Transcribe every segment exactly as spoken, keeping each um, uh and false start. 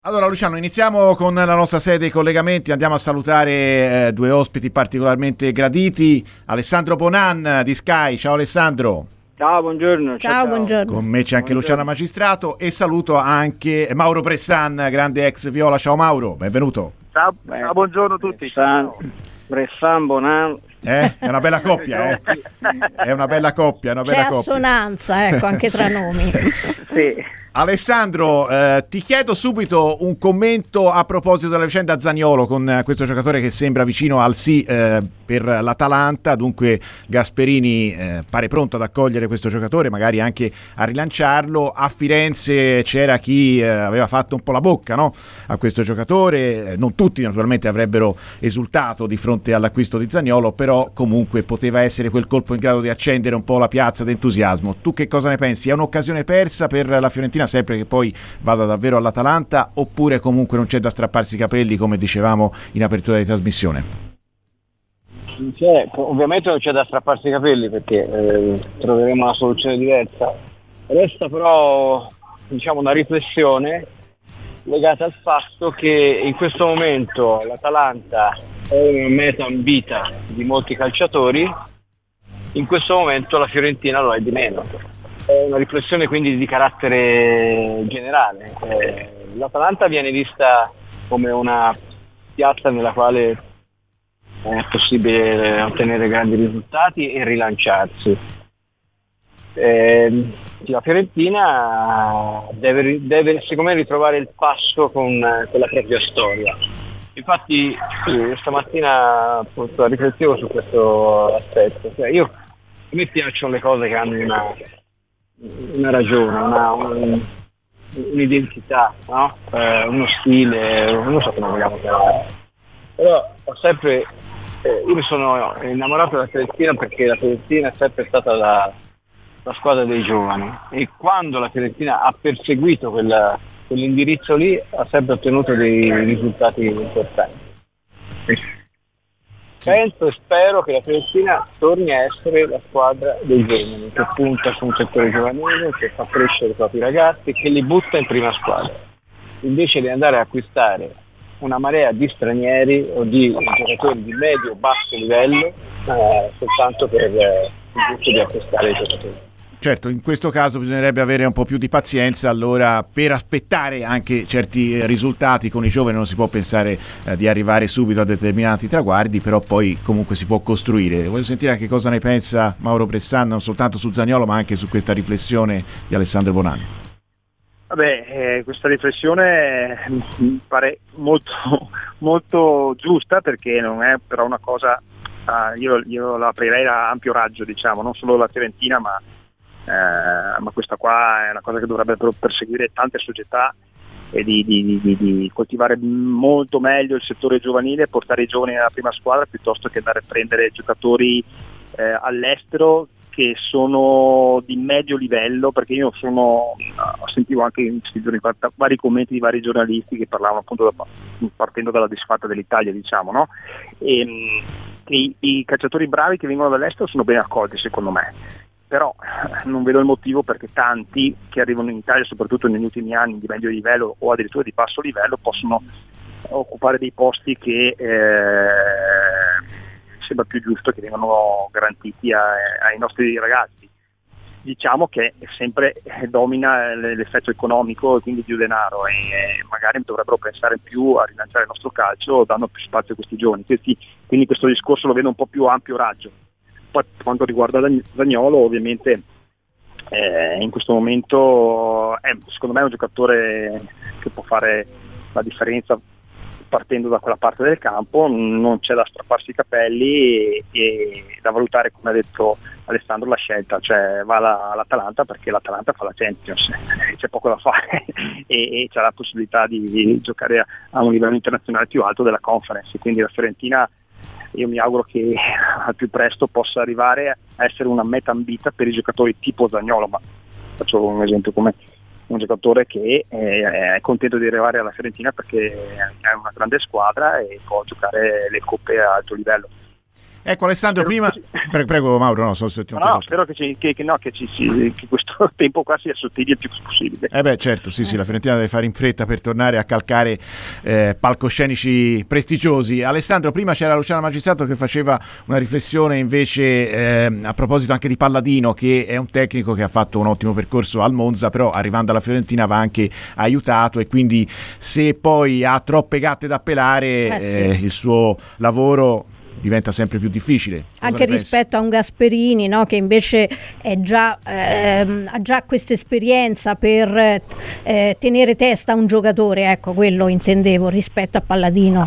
Allora Luciano, iniziamo con la nostra serie dei collegamenti, andiamo a salutare eh, due ospiti particolarmente graditi, Alessandro Bonan di Sky. Ciao Alessandro. Ciao, buongiorno. Ciao, Ciao, buongiorno. Con me c'è anche Buongiorno. Luciana Magistrato e saluto anche Mauro Bressan, grande ex Viola. Ciao Mauro, benvenuto. Ciao, ciao, buongiorno a tutti. Bressan, Bressan, Bonan. Eh? È una bella coppia, eh? È una bella coppia, è una C'è bella coppia. assonanza, ecco, anche tra nomi. Sì. Alessandro, eh, ti chiedo subito un commento a proposito della vicenda Zaniolo con eh, questo giocatore che sembra vicino al sì eh, per l'Atalanta, dunque Gasperini eh, pare pronto ad accogliere questo giocatore, magari anche a rilanciarlo. A Firenze c'era chi eh, aveva fatto un po' la bocca, no? A questo giocatore, eh, non tutti naturalmente avrebbero esultato di fronte all'acquisto di Zaniolo, però comunque poteva essere quel colpo in grado di accendere un po' la piazza d'entusiasmo. Tu che cosa ne pensi? È un'occasione persa per la Fiorentina sempre che poi vada davvero all'Atalanta, oppure comunque non c'è da strapparsi i capelli come dicevamo in apertura di trasmissione? C'è, ovviamente non c'è da strapparsi i capelli perché eh, troveremo una soluzione diversa. Resta però, diciamo, una riflessione legata al fatto che in questo momento l'Atalanta è una meta ambita di molti calciatori, in questo momento la Fiorentina lo è di meno. È una riflessione quindi di carattere generale. Eh, L'Atalanta viene vista come una piazza nella quale è possibile ottenere grandi risultati e rilanciarsi. Eh, la Fiorentina deve, deve secondo me ritrovare il passo con, con la propria storia. Infatti sì, stamattina appunto, riflettevo su questo aspetto. Cioè, io, a me piacciono le cose che hanno una una ragione, una, un, un'identità, no? eh, uno stile, non so come vogliamo chiamare. Però ho sempre, eh, io mi sono innamorato della Fiorentina perché la Fiorentina è sempre stata la, la squadra dei giovani e quando la Fiorentina ha perseguito quella, quell'indirizzo lì ha sempre ottenuto dei risultati importanti. Penso e spero che la Fiorentina torni a essere la squadra dei giovani, che punta su un settore giovanile, che fa crescere i propri ragazzi, che li butta in prima squadra, invece di andare a acquistare una marea di stranieri o di giocatori di medio-basso livello eh, soltanto per eh, il gusto di acquistare i giocatori. Certo, in questo caso bisognerebbe avere un po' più di pazienza, allora per aspettare anche certi risultati. Con i giovani non si può pensare eh, di arrivare subito a determinati traguardi, però poi comunque si può costruire. Voglio sentire anche cosa ne pensa Mauro Bressan, non soltanto su Zaniolo ma anche su questa riflessione di Alessandro Bonani. Vabbè, eh, questa riflessione mi pare molto, molto giusta perché non è però una cosa, uh, io, io la aprirei a ampio raggio, diciamo, non solo la Fiorentina ma Eh, ma questa qua è una cosa che dovrebbero perseguire tante società e di, di, di, di coltivare molto meglio il settore giovanile, portare i giovani nella prima squadra piuttosto che andare a prendere giocatori eh, all'estero che sono di medio livello, perché io sono sentivo anche in questi giorni vari commenti di vari giornalisti che parlavano appunto da, partendo dalla disfatta dell'Italia, diciamo, no? E, i, i calciatori bravi che vengono dall'estero sono ben accolti secondo me. Però non vedo il motivo perché tanti che arrivano in Italia, soprattutto negli ultimi anni di medio livello o addirittura di basso livello, possono occupare dei posti che eh, sembra più giusto che vengano garantiti a, ai nostri ragazzi. Diciamo che sempre domina l'effetto economico e quindi più denaro e magari dovrebbero pensare più a rilanciare il nostro calcio dando più spazio a questi giovani. Quindi questo discorso lo vedo un po' più ampio raggio. Poi per quanto riguarda Zaniolo, ovviamente eh, in questo momento è, secondo me è un giocatore che può fare la differenza partendo da quella parte del campo, non c'è da strapparsi i capelli e, e da valutare, come ha detto Alessandro, la scelta, cioè va alla, all'Atalanta perché l'Atalanta fa la Champions, c'è poco da fare e, e c'è la possibilità di, di giocare a, a un livello internazionale più alto della Conference, quindi la Fiorentina io mi auguro che al più presto possa arrivare a essere una meta ambita per i giocatori tipo Zaniolo, ma faccio un esempio come un giocatore che è contento di arrivare alla Fiorentina perché è una grande squadra e può giocare le coppe a alto livello. Ecco Alessandro, prima pre- prego Mauro, no, so se ti ho no, no, spero che, ci, che, che, no, che, ci, si, che questo tempo qua si assottigli il più possibile. Eh beh certo, sì sì, la Fiorentina deve fare in fretta per tornare a calcare eh, palcoscenici prestigiosi. Alessandro, prima c'era Luciano Magistrato che faceva una riflessione invece eh, a proposito anche di Palladino, che è un tecnico che ha fatto un ottimo percorso al Monza, però arrivando alla Fiorentina va anche aiutato, e quindi se poi ha troppe gatte da pelare eh, sì. eh, il suo lavoro diventa sempre più difficile. Cosa anche rispetto a un Gasperini, no, che invece è già, ehm, ha già questa esperienza per eh, tenere testa a un giocatore, ecco, quello intendevo rispetto a Palladino.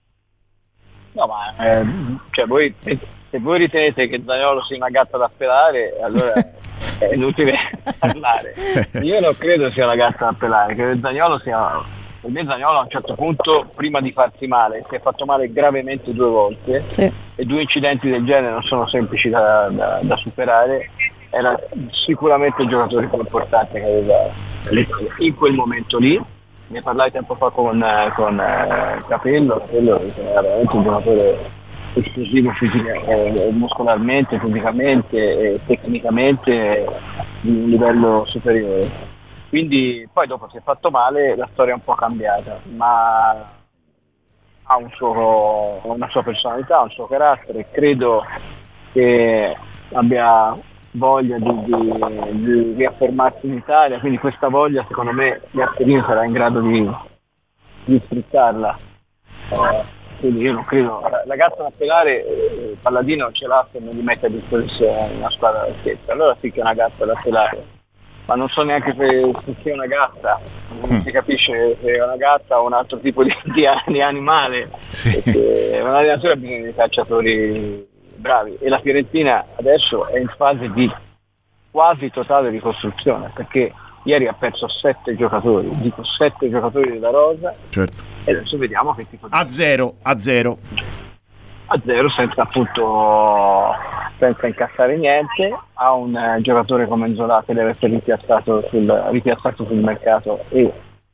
No, ma eh, cioè voi, se voi ritenete che Zaniolo sia una gatta da pelare, allora è inutile parlare. Io non credo sia una gatta da pelare, credo che Zaniolo sia... Per me Zaniolo a un certo punto, prima di farsi male, si è fatto male gravemente due volte, sì. E due incidenti del genere non sono semplici da, da, da superare. Era sicuramente il giocatore più importante che aveva l'Italia in quel momento lì. Ne parlai tempo fa con, con eh, Capello, Capello era veramente un giocatore esplosivo fisica, eh, muscolarmente, fisicamente e tecnicamente di un livello superiore. Quindi poi dopo si è fatto male, la storia è un po' cambiata, ma ha un suo, una sua personalità, un suo carattere, credo che abbia voglia di, di, di riaffermarsi in Italia, quindi questa voglia secondo me Gasperini sarà in grado di, di sfruttarla. Eh, quindi io non credo, la gatta da pelare eh, Palladino ce l'ha se non gli mette a disposizione una squadra da scherzo, allora sì che è una gatta da pelare. Ma non so neanche se, se sia una gatta, non si capisce se è una gatta o un altro tipo di, di, di animale, sì. Perché una allenatore ha bisogno di calciatori bravi e la Fiorentina adesso è in fase di quasi totale ricostruzione, perché ieri ha perso sette giocatori, dico sette giocatori della rosa, certo. E adesso vediamo che tipo di... A zero, a zero. A zero senza appunto senza incassare niente, ha un eh, giocatore come Nzola che deve essere ripiazzato sul, ripiazzato sul mercato e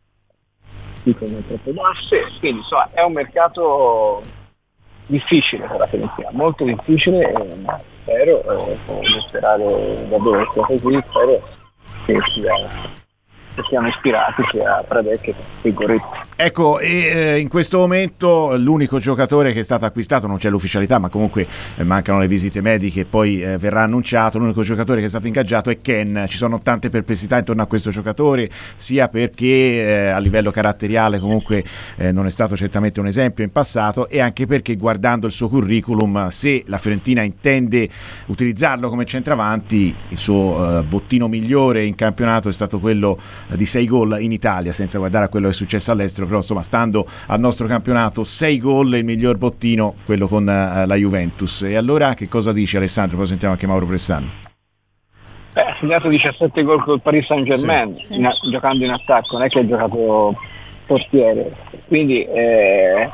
con troppe basse, quindi insomma è un mercato difficile per la Fiorentina, molto difficile, e spero, eh, devo sperare davvero che sia così, spero che sia che siano ispirati sia Pradè che Pigoretti. Ecco, e eh, in questo momento l'unico giocatore che è stato acquistato, non c'è l'ufficialità, ma comunque eh, mancano le visite mediche, poi eh, verrà annunciato, l'unico giocatore che è stato ingaggiato è Ken. Ci sono tante perplessità intorno a questo giocatore, sia perché eh, a livello caratteriale comunque eh, non è stato certamente un esempio in passato, e anche perché guardando il suo curriculum, se la Fiorentina intende utilizzarlo come centravanti, il suo eh, bottino migliore in campionato è stato quello di sei gol in Italia, senza guardare a quello che è successo all'estero, però insomma stando al nostro campionato sei gol è il miglior bottino, quello con uh, la Juventus. E allora che cosa dice Alessandro? Poi sentiamo anche Mauro Pressano. Beh, ha segnato diciassette gol col Paris Saint-Germain, sì, in, giocando in attacco, non è che ha giocato portiere, quindi eh,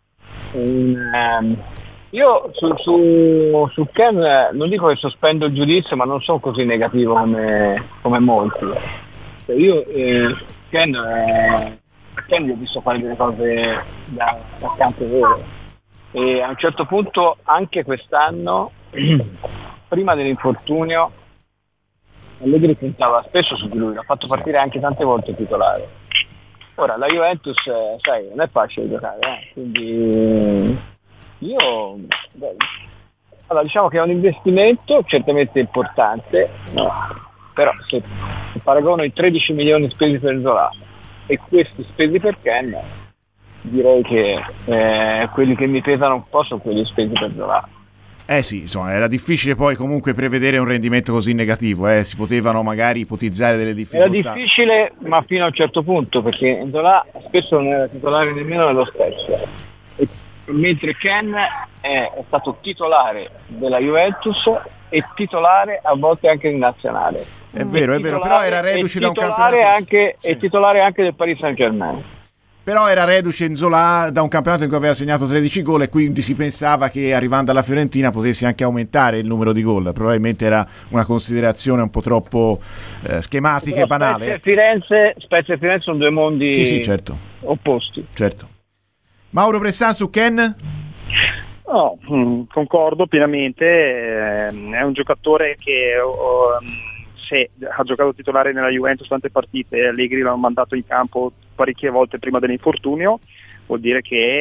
um, io su, su, su Ken non dico che sospendo il giudizio, ma non sono così negativo come, come molti. Io eh, Ken, eh, Ken gli ho visto fare delle cose da attaccante vero, e a un certo punto anche quest'anno prima dell'infortunio Allegri puntava spesso su di lui, l'ha fatto partire anche tante volte titolare. Ora la Juventus eh, sai, non è facile giocare, eh? Quindi io beh, allora, diciamo che è un investimento certamente importante, no? Però se, se paragono i tredici milioni spesi per Nzola e questi spesi per Ken, direi che eh, quelli che mi pesano un po' sono quelli spesi per Nzola. Eh sì, insomma, era difficile poi comunque prevedere un rendimento così negativo, eh? Si potevano magari ipotizzare delle difficoltà. Era difficile, ma fino a un certo punto, perché Nzola spesso non era titolare nemmeno nello stesso. E, mentre Ken è, è stato titolare della Juventus e titolare a volte anche in nazionale. È vero, è vero, però era reduce da un campionato anche, sì. E titolare anche del Paris Saint-Germain. Però era reduce Nzola da un campionato in cui aveva segnato tredici gol, e quindi si pensava che arrivando alla Fiorentina potesse anche aumentare il numero di gol. Probabilmente era una considerazione un po' troppo eh, schematica però e banale. Spezia e Firenze, Spezia e Firenze sono due mondi sì, sì, certo. opposti. Certo. Mauro Pressan su Ken? No, mh, concordo pienamente, eh, è un giocatore che oh, se ha giocato titolare nella Juventus tante partite, Allegri l'ha mandato in campo parecchie volte prima dell'infortunio, vuol dire che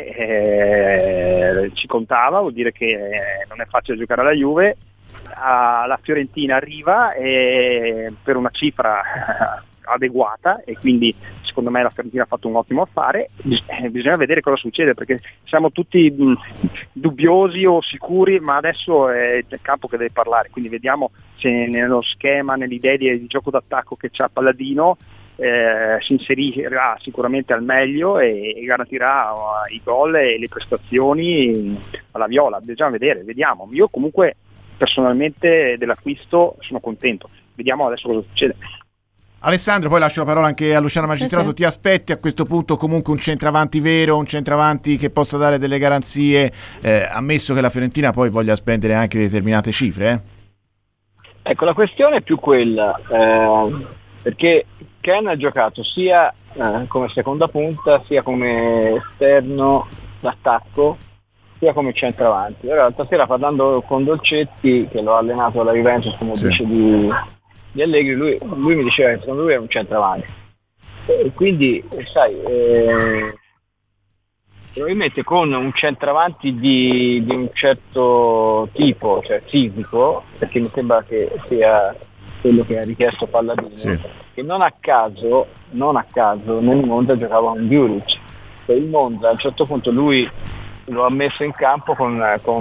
eh, ci contava, vuol dire che eh, non è facile giocare alla Juve. La Fiorentina arriva e per una cifra adeguata e quindi secondo me la Fiorentina ha fatto un ottimo affare. Bisogna vedere cosa succede, perché siamo tutti mh, dubbiosi o sicuri, ma adesso è il campo che deve parlare, quindi vediamo se nello schema, nell'idea di, di gioco d'attacco che c'ha Palladino eh, si inserirà sicuramente al meglio e, e garantirà uh, i gol e le prestazioni alla Viola. Bisogna vedere, vediamo. Io comunque personalmente dell'acquisto sono contento, vediamo adesso cosa succede. Alessandro, poi lascio la parola anche a Luciano Magistrato. Sì, sì. Ti aspetti a questo punto comunque un centravanti vero, un centravanti che possa dare delle garanzie, eh, ammesso che la Fiorentina poi voglia spendere anche determinate cifre? Eh? Ecco, la questione è più quella, eh, perché Ken ha giocato sia eh, come seconda punta, sia come esterno d'attacco, sia come centravanti. Ora, stasera parlando con Dolcetti, che lo ha allenato alla Juventus come sì. dice di... di Allegri, lui, lui mi diceva che secondo lui è un centravanti e quindi sai eh, probabilmente con un centravanti di, di un certo tipo, cioè fisico, perché mi sembra che sia quello che ha richiesto Palladino, sì. che non a caso non a caso nel Monza giocava con Djuric, e il Monza a un certo punto lui lo ha messo in campo con, con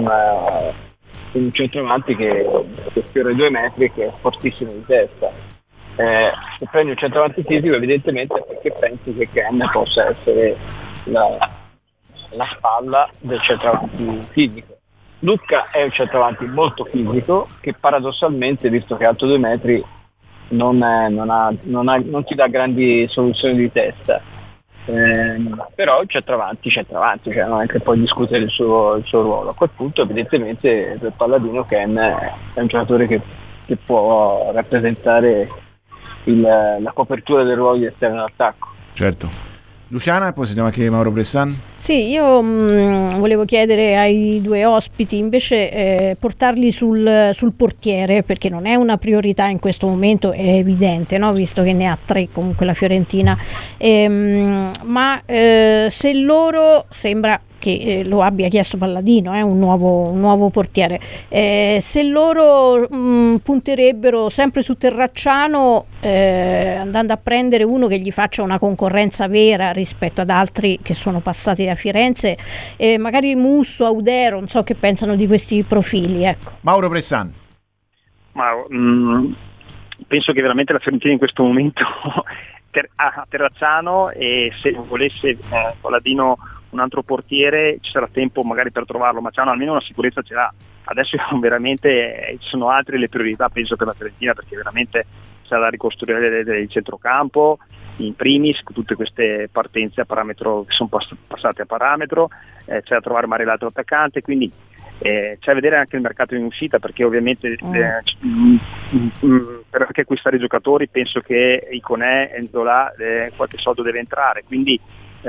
un centravanti che, che sfiora i due metri e che è fortissimo di testa. Eh, se prendi un centravanti fisico evidentemente è perché pensi che Ken possa essere la, la spalla del centravanti fisico. Luca è un centravanti molto fisico che paradossalmente, visto che è alto due metri, non, è, non, ha, non, ha, non ti dà grandi soluzioni di testa. Eh, però il centravanti centravanti cioè non è che puoi discutere il suo, il suo ruolo. A quel punto evidentemente per Palladino Ken è un giocatore che, che può rappresentare il, la copertura del ruolo di esterno d'attacco. Certo. Luciana, e poi sentiamo anche Mauro Bressan. Sì, io mh, volevo chiedere ai due ospiti invece eh, portarli sul, sul portiere, perché non è una priorità in questo momento, è evidente, no? Visto che ne ha tre comunque la Fiorentina, ehm, ma eh, se loro sembra che eh, lo abbia chiesto Palladino, eh, un, nuovo, un nuovo portiere, eh, se loro mh, punterebbero sempre su Terracciano, eh, andando a prendere uno che gli faccia una concorrenza vera rispetto ad altri che sono passati da Firenze, eh, magari Musso, Audero, non so che pensano di questi profili, ecco. Mauro Bressan. Ma, mh, penso che veramente la Fiorentina in questo momento ter- a Terracciano, e se volesse eh, Palladino un altro portiere ci sarà tempo magari per trovarlo, ma c'è almeno una sicurezza ce l'ha. Adesso veramente eh, ci sono altre le priorità penso per la Fiorentina, perché veramente c'è da ricostruire il centrocampo in primis, tutte queste partenze a parametro che sono pass- passate a parametro, eh, c'è da trovare magari l'altro attaccante, quindi eh, c'è da vedere anche il mercato in uscita, perché ovviamente mm. eh, mm, mm, per anche acquistare i giocatori penso che Iconè, Enzola eh, qualche soldo deve entrare, quindi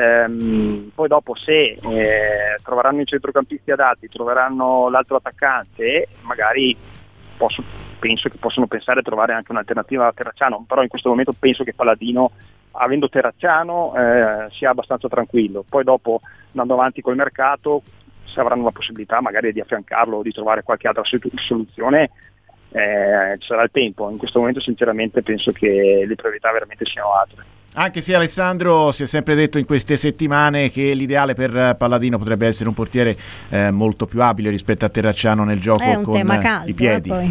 Ehm, poi dopo se eh, troveranno i centrocampisti adatti, troveranno l'altro attaccante, magari posso, penso che possono pensare a trovare anche un'alternativa a Terracciano, però in questo momento penso che Palladino, avendo Terracciano, eh, sia abbastanza tranquillo. Poi dopo, andando avanti col mercato, se avranno la possibilità magari di affiancarlo o di trovare qualche altra soluzione, eh, ci sarà il tempo. In questo momento sinceramente penso che le priorità veramente siano altre. Anche se Alessandro si è sempre detto in queste settimane che l'ideale per Palladino potrebbe essere un portiere eh, molto più abile rispetto a Terracciano nel gioco è un con tema caldo, i piedi. Eh, poi.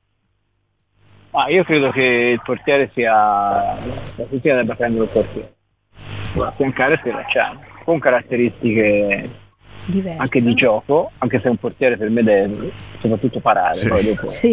Ah, io credo che il portiere sia la Fiorentina debba prendere il portiere, affiancare Terracciano con caratteristiche diverse, anche di gioco, anche se un portiere per me deve soprattutto parare, sì. Poi dopo sì.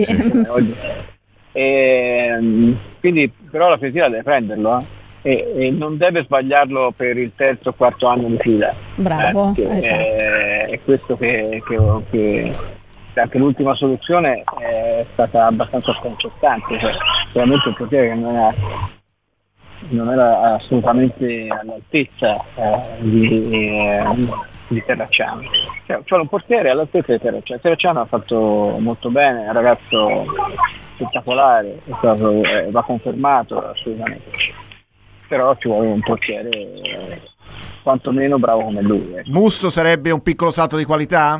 E, quindi però la Fiorentina deve prenderlo eh. E, e non deve sbagliarlo per il terzo o quarto anno di fila. Bravo, eh, esatto. è, è questo che, che, che anche l'ultima soluzione è stata abbastanza sconcertante, cioè veramente un portiere che non era, non era assolutamente all'altezza eh, di, eh, di Terracciano. Cioè, c'è un portiere all'altezza di Terracciano. Terracciano ha fatto molto bene, è un ragazzo spettacolare, è stato, eh, va confermato assolutamente. Però ci vuole un portiere eh, quantomeno bravo come lui. Eh. Musso sarebbe un piccolo salto di qualità?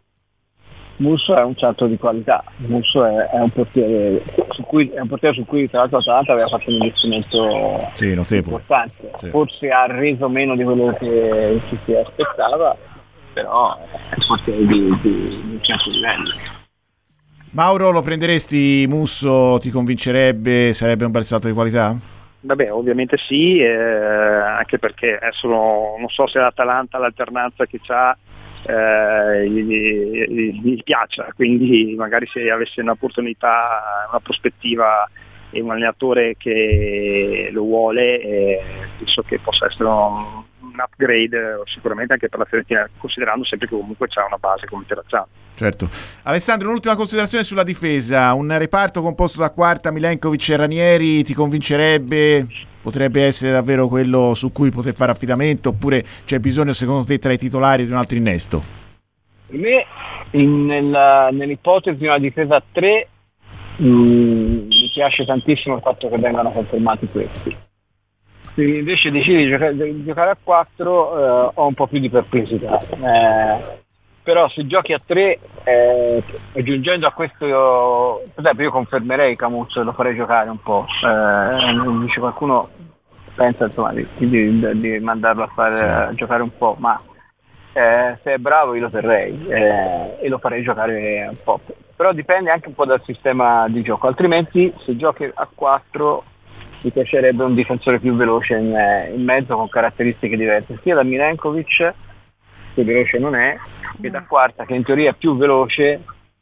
Musso è un salto di qualità, Musso è, è un portiere su cui è un portiere su cui tra l'altro l'Atalanta aveva fatto un investimento sì, notevole, importante, sì. Forse ha reso meno di quello che ci si aspettava, però è un portiere di, di, di un certo livello. Mauro, lo prenderesti Musso? Ti convincerebbe? Sarebbe un bel salto di qualità? Vabbè, ovviamente sì, eh, anche perché adesso non so se l'Atalanta l'alternanza che c'ha Eh, gli, gli, gli piaccia, quindi magari se avesse un'opportunità, una prospettiva e un allenatore che lo vuole, eh, penso che possa essere un, un upgrade sicuramente anche per la Fiorentina, considerando sempre che comunque c'è una base come Terracciano. Certo. Alessandro, un'ultima considerazione sulla difesa, un reparto composto da Quarta, Milenkovic e Ranieri ti convincerebbe? Potrebbe essere davvero quello su cui poter fare affidamento, oppure c'è bisogno secondo te tra i titolari di un altro innesto? Per me in, nella, nell'ipotesi di una difesa a tre mh, mi piace tantissimo il fatto che vengano confermati questi. Se invece decidi di giocare, di giocare a quattro eh, ho un po' più di perplessità. Eh, però se giochi a tre eh, aggiungendo a questo io, per esempio io confermerei Camuzzo e lo farei giocare un po', eh, dice qualcuno pensa insomma di, di, di mandarlo a fare sì. a giocare un po', ma eh, se è bravo io lo terrei eh, e lo farei giocare un po', però dipende anche un po' dal sistema di gioco, altrimenti se giochi a quattro mi piacerebbe un difensore più veloce in, in mezzo con caratteristiche diverse sia da Milenkovic, che veloce non è, e da Quarta che in teoria è più veloce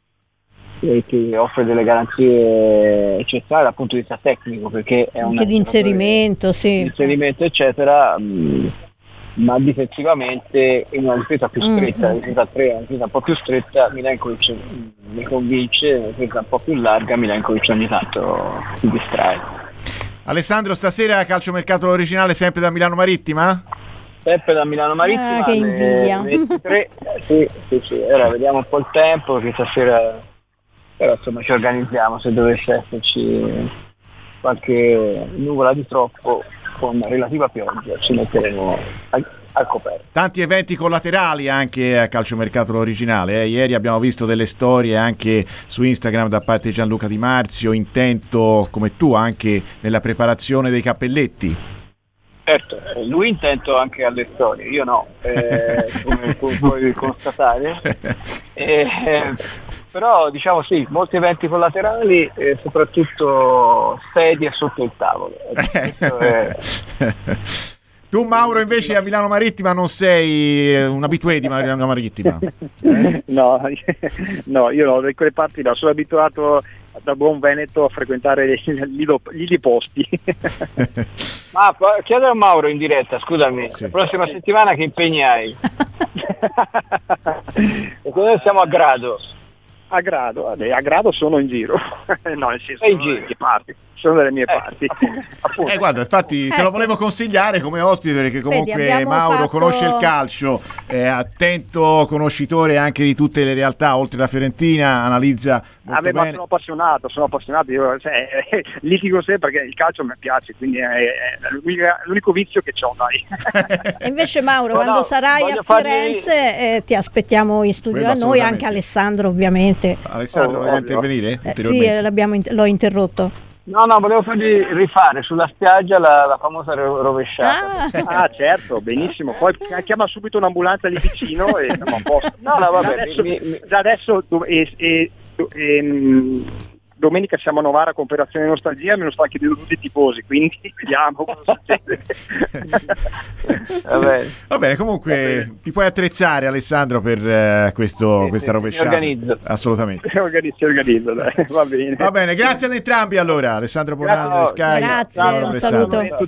e che offre delle garanzie eccezionali dal punto di vista tecnico, perché è un anche di inserimento, sì. inserimento eccetera, mh, ma difensivamente in una difesa più stretta, mm-hmm. la difesa tre è una difesa un po' più stretta, Milenkovic mi convince, una difesa un po' più larga, Milenkovic ogni tanto si distrae. Alessandro, stasera calciomercato originale sempre da Milano Marittima? Sempre da Milano Marittima, ah, che invidia. ventitré, sì, sì, sì, ora vediamo un po' il tempo, che stasera però insomma ci organizziamo, se dovesse esserci qualche nuvola di troppo con relativa pioggia ci metteremo al, al coperto. Tanti eventi collaterali anche a calciomercato originale, eh? Ieri abbiamo visto delle storie anche su Instagram da parte di Gianluca Di Marzio, intento come tu anche nella preparazione dei cappelletti. Certo, lui intento anche alle storie, io no, eh, come puoi constatare, eh, però diciamo sì, molti eventi collaterali e soprattutto sedie sotto il tavolo. È... Tu Mauro invece a Milano Marittima non sei un abitué di Milano Marittima? Eh? No, no, io no, da quelle parti no, sono abituato da buon veneto a frequentare gli, gli posti. Ma chiede a Mauro in diretta, scusami, sì. La prossima settimana che impegni hai? Perché noi siamo a Grado. A Grado, a Grado sono in giro. No, nel senso, in sono giro. Delle mie parti. Sono delle mie eh, parti. Eh, guarda, infatti te lo volevo consigliare come ospite perché comunque Vedi, Mauro fatto... conosce il calcio, è attento conoscitore anche di tutte le realtà, oltre la Fiorentina, analizza molto ah, beh, bene. Ma sono appassionato, sono appassionato, io cioè, eh, litigo sempre perché il calcio mi piace, quindi è, è l'unico vizio che ho, dai. E invece Mauro, no, quando no, sarai a Firenze fargli... eh, ti aspettiamo in studio a noi, anche Alessandro ovviamente. Alessandro, oh, vuole intervenire? Eh, sì, l'abbiamo, l'ho interrotto. No, no, volevo fargli rifare sulla spiaggia la, la famosa rovesciata. Ah. ah, certo, benissimo. Poi chiama subito un'ambulanza lì vicino e siamo a posto. No, no, vabbè. Già adesso, mi, mi... già adesso e, e, e, domenica siamo a Novara con Operazione Nostalgia, me lo stanno chiedendo tutti i tifosi, quindi vediamo cosa succede. Va bene. Va bene, comunque Va bene. Ti puoi attrezzare Alessandro per uh, questo, sì, questa sì, rovesciata. Mi organizzo. Assolutamente. Si organizzo, organizzo, dai. Va bene. Va bene, grazie ad entrambi allora. Alessandro Bonaldo e Sky. Grazie, un saluto.